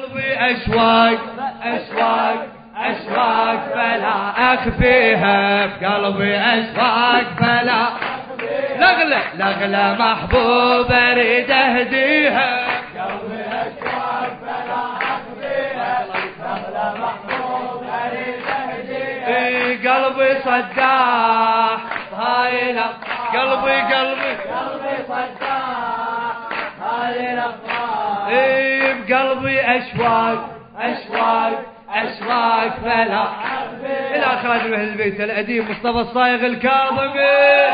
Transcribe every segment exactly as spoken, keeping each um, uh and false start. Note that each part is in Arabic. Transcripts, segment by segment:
قلبي أشواق أشواق أشواق فلا أخفيها، بقلبي أشواق فلا لغلى لغلى محبوب أريد أهديها، قلبي أشواق فلا أخفيها، لغلى محبوب أريد أهديها. قلبي صداح هاي الأفراح، قلبي قلبي قلبي صداح هاي الأفراح. اي بقلبي أشواق أشواق أشواق فلا إلى خادم أهل البيت الأديب مصطفى الصايغ الكاظمي،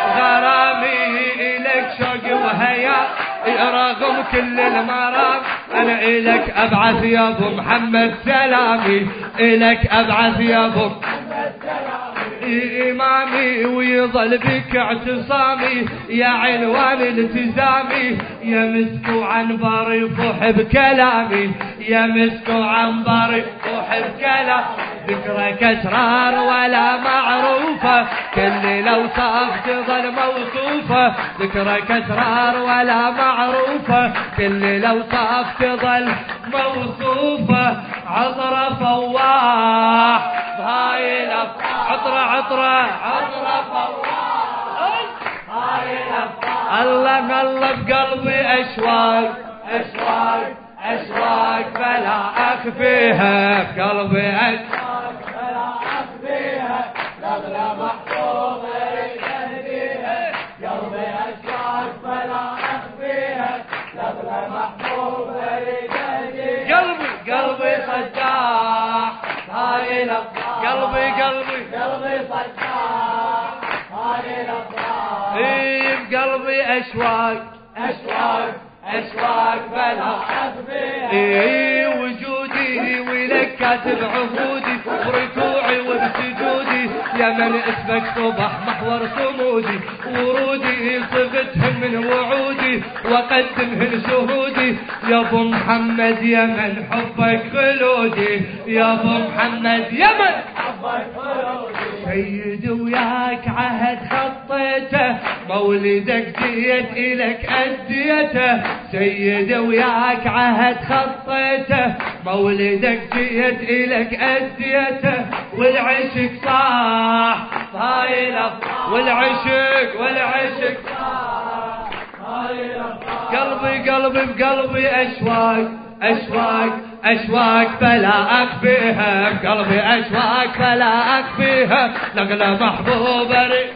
غرامي إليك شوق وهيا رغم كل المرام، أنا إليك أبعث يا أبو محمد سلامي، إليك أبعث يا أبو محمد سلامي، إمامي ويظل بك اعتصامي يا عنوان التزامي، يا مسك عنبر يفوح بكلامي، يا مسك عنبر يفوح بكلامي، ذكرك أسرار ولا معروفة كل الأوصاف تظل موصوفة، ذكرك أسرار ولا معروفة كل الأوصاف تظل موصوفة. عطرة فواح بهاي الأفراح، عطرة عطرة عطرة فواح هاي الأفراح. الله الله بقلبي أشواق أشواق أشواق فلا أخفيها، بقلبي أشواق فلا أخفيها، لغلى محبوب أريد أهديها، قلبي أشواق فلا أخفيها، لغلى محبوب أريد أهديها. قلبي قلبي صداح هاي الأفراح، قلبي قلبي قلبي صداح هاي الأفراح. اي بقلبي أشواق أشواق أشواق فلا أخفيها، اي وجودي ولك كاتب عهودي، بركوعي وبسجودي يا من اسمك صبح محور صمودي، ورودي صغتهن من وعودي وقدمهن شهودي، يا ابو محمد يا من حبك خلودي، يا ابو محمد يا من حبك خلودي. سيد وياك عهد خطيته، مولدك جيت إلك أديته، سيد وياك عهد خطيته، مولدك جيت إلك أديته، والعشق صاح هاي الأفراح، والعشق والعشق صاح هاي الأفراح. قلبي قلبي بقلبي أشواق أشواق أشواق فلا أخفيها، بقلبي أشواق فلا أخفيها، لغلى محبوب أريد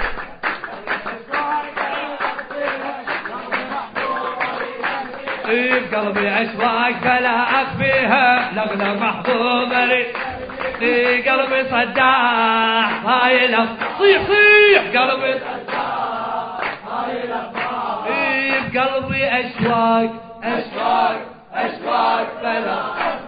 بقلبي أشواق فلا أخفيها، لغلى محبوب أريد في قلبي صداح هاي الأفراح، صيح صيح قلبي صداح هاي الأفراح. بقلبي أشواق أشواق أشواق فلا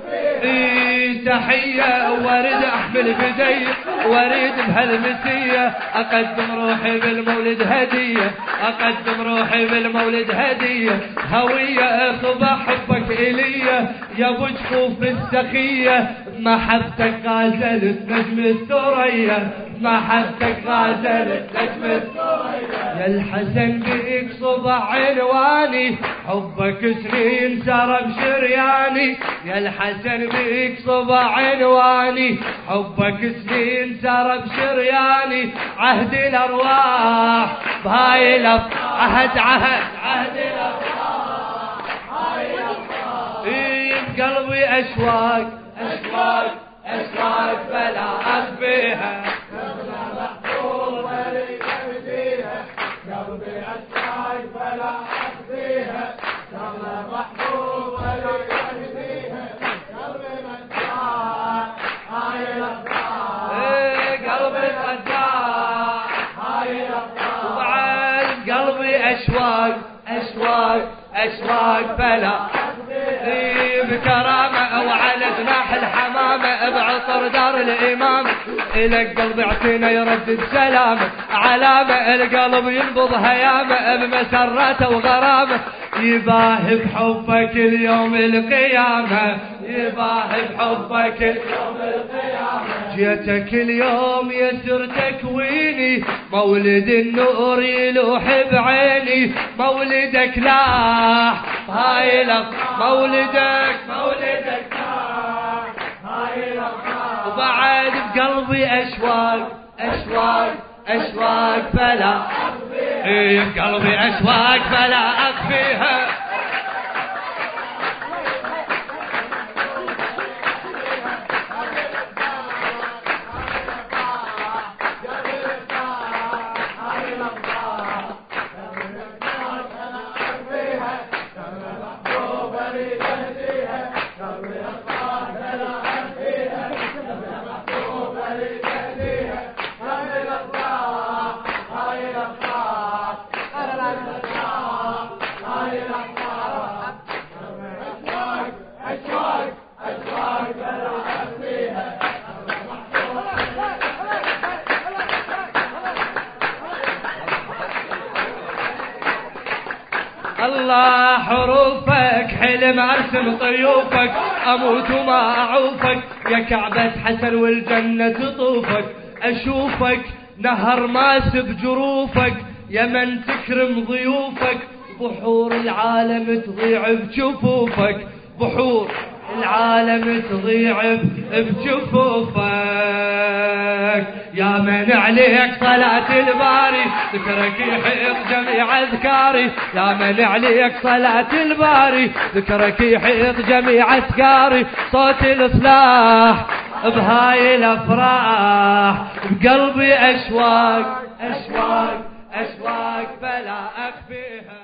إيه تحية ورد أحمل بدي وريد بهالمسية، أقدم روحي بالمولد هدية، أقدم روحي بالمولد هدية، هوية صبح حبك إلية يا ابو جفوف السخية، محبتك غازلت نجم الثريا، محبتك غازلت نجم الثريا، يا الحسن بيك صبح عنواني، حبك سنين سرب شرياني، يا الحسن بيك صبح عنواني، حبك سنين سرب شرياني، عهد الأرواح بهاي الأفراح، عهد عهد عهد الأرواح هاي الأفراح. إيه بقلبي أشواق أشواق أشواق فلا أخفيها، لغلى محبوب أريد أهديها، قلبي أشواق فلا أخفيها، لغلى محبوب أريد أهديها، قلبي مشتاق هاي الأفراح. إيه قلبي صداح هاي الأفراح. وبعد قلبي أشواق أشواق أشواق فلا إيه بكرامة وعلى جناح الحمامة بعطر دار الإمام، إلك قلب اعتنا يردد سلامة، علامة القلب ينبض هيامة بمسرته وغرامة، يباهي بحبك اليوم القيامة، يباهي بحبك اليوم القيامة، جيتك اليوم يسر تكويني، مولد النور يلوح بعيني، مولدك لاح هاي لك، مولدك مولد أشواق أشواق أشواق فلا إيه بقلبي أشواق فلا أخفيها الله حروفك حلم ارسم طيوفك اموت وما اعوفك يا كعبة حسن والجنة تطوفك اشوفك نهر ماس بجروفك يا من تكرم ضيوفك بحور العالم تضيع بجفوفك بحور العالم تضيع بجفوفك يا من عليك صلاة الباري ذكرك يحيط جميع اذكاري يا من عليك صلاة الباري ذكرك يحيط جميع اذكاري صوت الاصلاح بهاي الافراح بقلبي اشواق اشواق اشواق فلا اخفيها